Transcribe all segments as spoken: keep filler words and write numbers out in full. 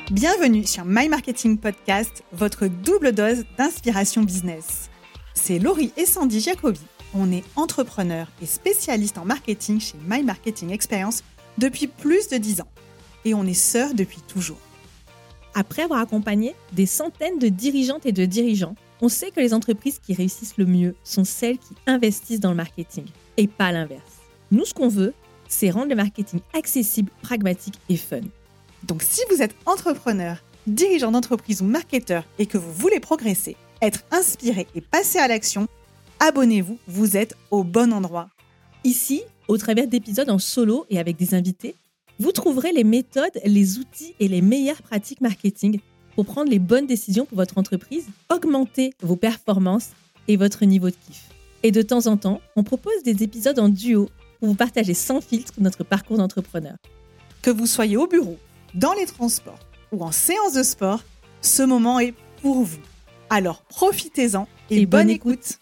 Bienvenue sur My Marketing Podcast, votre double dose d'inspiration business. C'est Laurie et Sandy Jacobi. On est entrepreneurs et spécialistes en marketing chez My Marketing Experience depuis plus de dix ans. Et on est sœurs depuis toujours. Après avoir accompagné des centaines de dirigeantes et de dirigeants, on sait que les entreprises qui réussissent le mieux sont celles qui investissent dans le marketing et pas l'inverse. Nous, ce qu'on veut, c'est rendre le marketing accessible, pragmatique et fun. Donc si vous êtes entrepreneur, dirigeant d'entreprise ou marketeur et que vous voulez progresser, être inspiré et passer à l'action, abonnez-vous, vous êtes au bon endroit. Ici, au travers d'épisodes en solo et avec des invités, vous trouverez les méthodes, les outils et les meilleures pratiques marketing pour prendre les bonnes décisions pour votre entreprise, augmenter vos performances et votre niveau de kiff. Et de temps en temps, on propose des épisodes en duo pour vous partager sans filtre notre parcours d'entrepreneur. Que vous soyez au bureau, dans les transports ou en séance de sport, ce moment est pour vous. Alors profitez-en et, Et bonne, bonne écoute. écoute.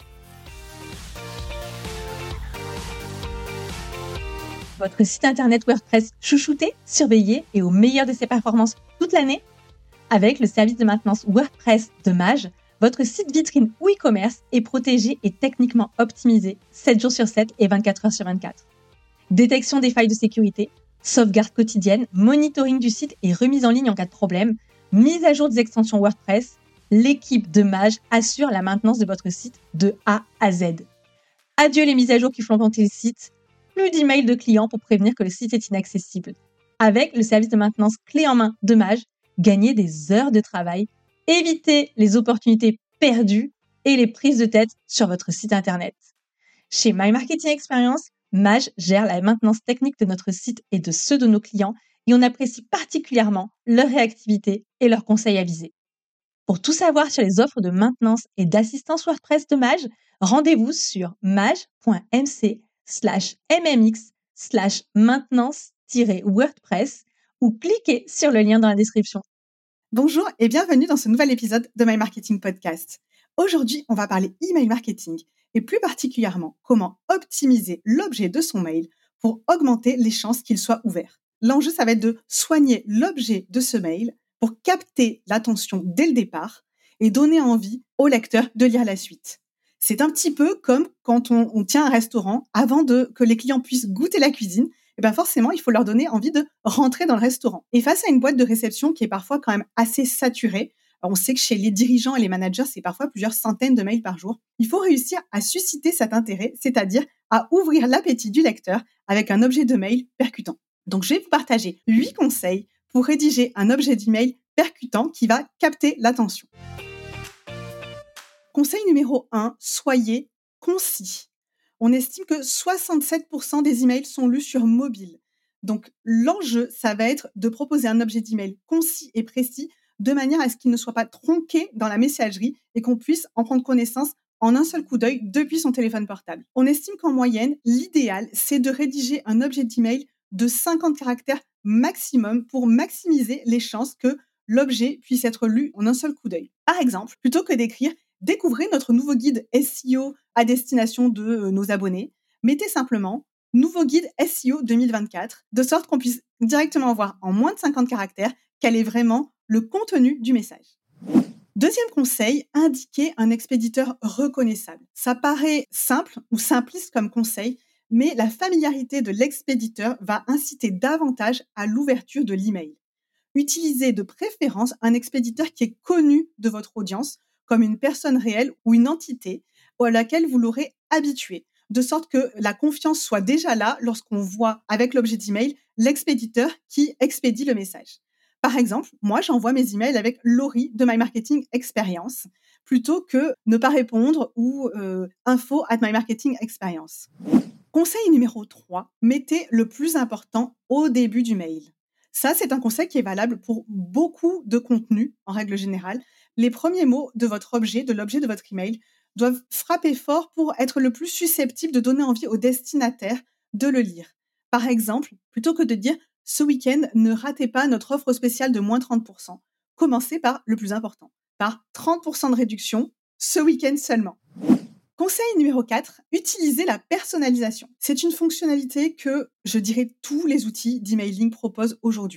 Votre site internet WordPress chouchouté, surveillé et au meilleur de ses performances toute l'année? Avec le service de maintenance WordPress de Maj, votre site vitrine ou e-commerce est protégé et techniquement optimisé sept jours sur sept et vingt-quatre heures sur vingt-quatre. Détection des failles de sécurité, sauvegarde quotidienne, monitoring du site et remise en ligne en cas de problème, mise à jour des extensions WordPress, l'équipe de Maj assure la maintenance de votre site de A à Z. Adieu les mises à jour qui font planter le site, plus d'emails de clients pour prévenir que le site est inaccessible. Avec le service de maintenance clé en main de Maj, gagnez des heures de travail, évitez les opportunités perdues et les prises de tête sur votre site internet. Chez My Marketing Experience, Maj gère la maintenance technique de notre site et de ceux de nos clients et on apprécie particulièrement leur réactivité et leurs conseils avisés. Pour tout savoir sur les offres de maintenance et d'assistance WordPress de Maj, rendez-vous sur maj.mc slash mmx slash maintenance-wordpress ou cliquez sur le lien dans la description. Bonjour et bienvenue dans ce nouvel épisode de My Marketing Podcast. Aujourd'hui, on va parler email marketing et plus particulièrement comment optimiser l'objet de son mail pour augmenter les chances qu'il soit ouvert. L'enjeu, ça va être de soigner l'objet de ce mail pour capter l'attention dès le départ et donner envie au lecteur de lire la suite. C'est un petit peu comme quand on, on tient un restaurant, avant de que les clients puissent goûter la cuisine, et ben forcément, il faut leur donner envie de rentrer dans le restaurant. Et face à une boîte de réception qui est parfois quand même assez saturée, on sait que chez les dirigeants et les managers, c'est parfois plusieurs centaines de mails par jour, il faut réussir à susciter cet intérêt, c'est-à-dire à ouvrir l'appétit du lecteur avec un objet de mail percutant. Donc, je vais vous partager huit conseils pour rédiger un objet d'email percutant qui va capter l'attention. Conseil numéro un, soyez concis. On estime que soixante-sept pour cent des emails sont lus sur mobile. Donc, l'enjeu, ça va être de proposer un objet d'email concis et précis de manière à ce qu'il ne soit pas tronqué dans la messagerie et qu'on puisse en prendre connaissance en un seul coup d'œil depuis son téléphone portable. On estime qu'en moyenne, l'idéal, c'est de rédiger un objet d'email de cinquante caractères maximum pour maximiser les chances que l'objet puisse être lu en un seul coup d'œil. Par exemple, plutôt que d'écrire « Découvrez notre nouveau guide S E O à destination de euh, nos abonnés », mettez simplement « Nouveau guide S E O deux mille vingt-quatre », de sorte qu'on puisse directement voir en moins de cinquante caractères quel est vraiment le contenu du message. Deuxième conseil, indiquez un expéditeur reconnaissable. Ça paraît simple ou simpliste comme conseil, mais la familiarité de l'expéditeur va inciter davantage à l'ouverture de l'email. Utilisez de préférence un expéditeur qui est connu de votre audience, comme une personne réelle ou une entité à laquelle vous l'aurez habitué, de sorte que la confiance soit déjà là lorsqu'on voit avec l'objet d'email l'expéditeur qui expédie le message. Par exemple, moi, j'envoie mes emails avec Laurie de My Marketing Experience plutôt que ne pas répondre ou euh, info at My Marketing Experience. Conseil numéro trois, mettez le plus important au début du mail. Ça, c'est un conseil qui est valable pour beaucoup de contenus en règle générale. Les premiers mots de votre objet, de l'objet de votre email, doivent frapper fort pour être le plus susceptible de donner envie au destinataire de le lire. Par exemple, plutôt que de dire « Ce week-end, ne ratez pas notre offre spéciale de moins trente pour cent », commencez par le plus important, par trente pour cent de réduction, ce week-end seulement. Conseil numéro quatre, utilisez la personnalisation. C'est une fonctionnalité que, je dirais, tous les outils d'emailing proposent aujourd'hui.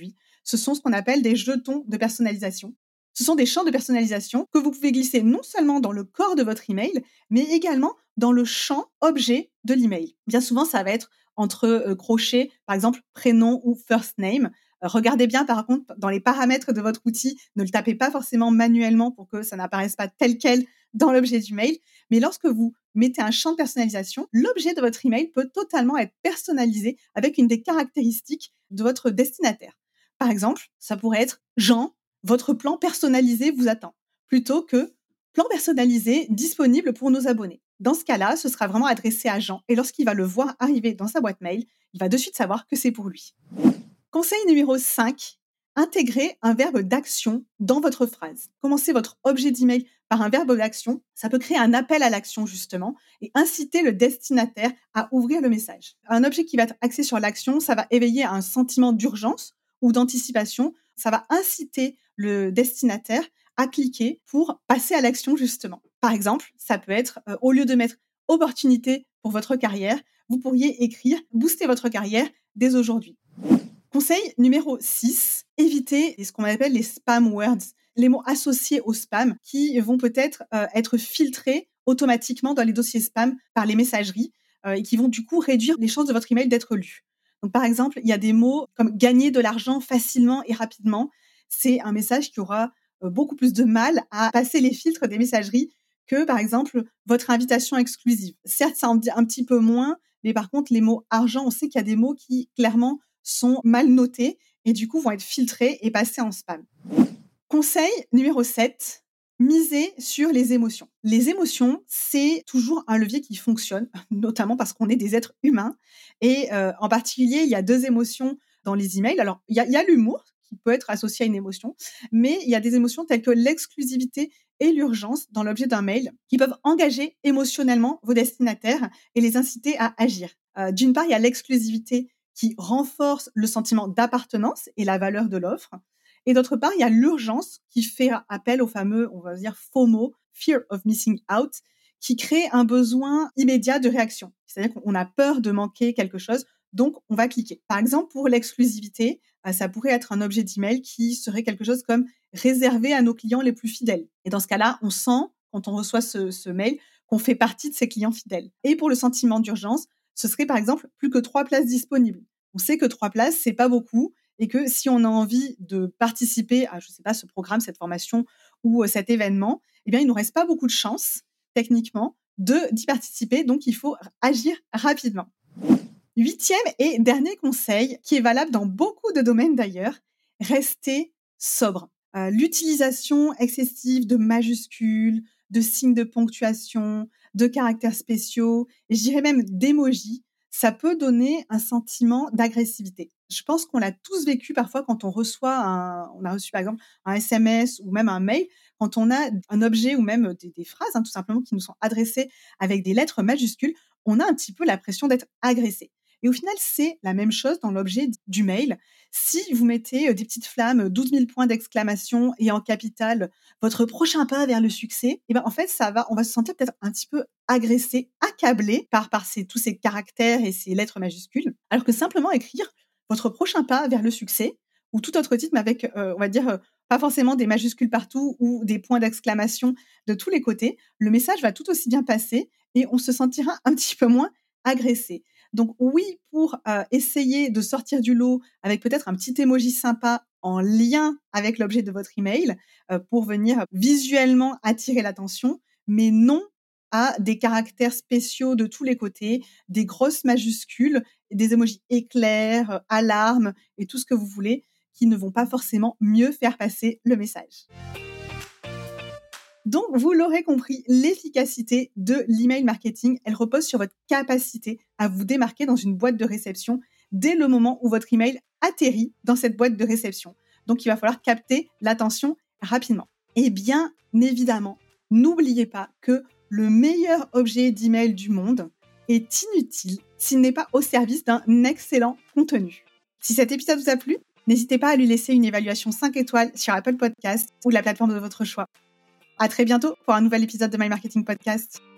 ce sont ce qu'on appelle des jetons de personnalisation. Ce sont des champs de personnalisation que vous pouvez glisser non seulement dans le corps de votre email, mais également dans le champ objet de l'email. Bien souvent, ça va être entre euh, crochets, par exemple prénom ou first name. Euh, regardez bien, par contre, dans les paramètres de votre outil, ne le tapez pas forcément manuellement pour que ça n'apparaisse pas tel quel dans l'objet du mail. Mais lorsque vous mettez un champ de personnalisation, l'objet de votre email peut totalement être personnalisé avec une des caractéristiques de votre destinataire. Par exemple, ça pourrait être Jean, votre plan personnalisé vous attend, plutôt que plan personnalisé disponible pour nos abonnés. Dans ce cas-là, ce sera vraiment adressé à Jean et lorsqu'il va le voir arriver dans sa boîte mail, il va de suite savoir que c'est pour lui. Conseil numéro cinq, intégrez un verbe d'action dans votre phrase. Commencez votre objet d'email par un verbe d'action. Ça peut créer un appel à l'action, justement, et inciter le destinataire à ouvrir le message. Un objet qui va être axé sur l'action, ça va éveiller un sentiment d'urgence ou d'anticipation. Ça va inciter le destinataire à cliquer pour passer à l'action, justement. Par exemple, ça peut être, euh, au lieu de mettre « opportunité pour votre carrière », vous pourriez écrire « booster votre carrière dès aujourd'hui ». Conseil numéro six, évitez ce qu'on appelle les spam words, les mots associés au spam qui vont peut-être euh, être filtrés automatiquement dans les dossiers spam par les messageries euh, et qui vont du coup réduire les chances de votre email d'être lu. Donc, par exemple, il y a des mots comme « gagner de l'argent facilement et rapidement ». C'est un message qui aura euh, beaucoup plus de mal à passer les filtres des messageries que, par exemple, votre invitation exclusive. Certes, ça en dit un petit peu moins, mais par contre, les mots « argent », on sait qu'il y a des mots qui, clairement, sont mal notés et du coup vont être filtrés et passés en spam. Conseil numéro sept, misez sur les émotions. Les émotions, c'est toujours un levier qui fonctionne, notamment parce qu'on est des êtres humains. Et euh, en particulier, il y a deux émotions dans les emails. Alors, il y a, il y a l'humour qui peut être associé à une émotion, mais il y a des émotions telles que l'exclusivité et l'urgence dans l'objet d'un mail qui peuvent engager émotionnellement vos destinataires et les inciter à agir. Euh, d'une part, il y a l'exclusivité qui renforce le sentiment d'appartenance et la valeur de l'offre. Et d'autre part, il y a l'urgence qui fait appel au fameux, on va dire, FOMO, Fear of Missing Out, qui crée un besoin immédiat de réaction. C'est-à-dire qu'on a peur de manquer quelque chose, donc on va cliquer. Par exemple, pour l'exclusivité, ça pourrait être un objet d'email qui serait quelque chose comme réservé à nos clients les plus fidèles. Et dans ce cas-là, on sent, quand on reçoit ce, ce mail, qu'on fait partie de ces clients fidèles. Et pour le sentiment d'urgence, ce serait par exemple plus que trois places disponibles. On sait que trois places, c'est pas beaucoup et que si on a envie de participer à, je sais pas, ce programme, cette formation ou euh, cet événement, eh bien, il nous reste pas beaucoup de chance, techniquement, de, d'y participer. Donc, il faut agir rapidement. Huitième et dernier conseil, qui est valable dans beaucoup de domaines d'ailleurs, restez sobre. Euh, l'utilisation excessive de majuscules, de signes de ponctuation, de caractères spéciaux, et je dirais même d'émojis, ça peut donner un sentiment d'agressivité. Je pense qu'on l'a tous vécu parfois quand on reçoit un, on a reçu par exemple un S M S ou même un mail, quand on a un objet ou même des, des phrases, hein, tout simplement, qui nous sont adressées avec des lettres majuscules, on a un petit peu l'impression d'être agressé. Et au final, c'est la même chose dans l'objet du mail. Si vous mettez des petites flammes, douze mille points d'exclamation et en capitale, votre prochain pas vers le succès, et ben en fait, ça va, on va se sentir peut-être un petit peu agressé, accablé par, par ces, tous ces caractères et ces lettres majuscules, alors que simplement écrire votre prochain pas vers le succès ou tout autre titre, mais avec, euh, on va dire, euh, pas forcément des majuscules partout ou des points d'exclamation de tous les côtés, le message va tout aussi bien passer et on se sentira un petit peu moins agressé. Donc oui, pour euh, essayer de sortir du lot avec peut-être un petit emoji sympa en lien avec l'objet de votre email euh, pour venir visuellement attirer l'attention, mais non à des caractères spéciaux de tous les côtés, des grosses majuscules, des emojis éclairs, euh, alarmes et tout ce que vous voulez qui ne vont pas forcément mieux faire passer le message. Donc, vous l'aurez compris, l'efficacité de l'email marketing, elle repose sur votre capacité à vous démarquer dans une boîte de réception dès le moment où votre email atterrit dans cette boîte de réception. Donc, il va falloir capter l'attention rapidement. Et bien évidemment, n'oubliez pas que le meilleur objet d'email du monde est inutile s'il n'est pas au service d'un excellent contenu. Si cet épisode vous a plu, n'hésitez pas à lui laisser une évaluation cinq étoiles sur Apple Podcasts ou la plateforme de votre choix. À très bientôt pour un nouvel épisode de My Marketing Podcast.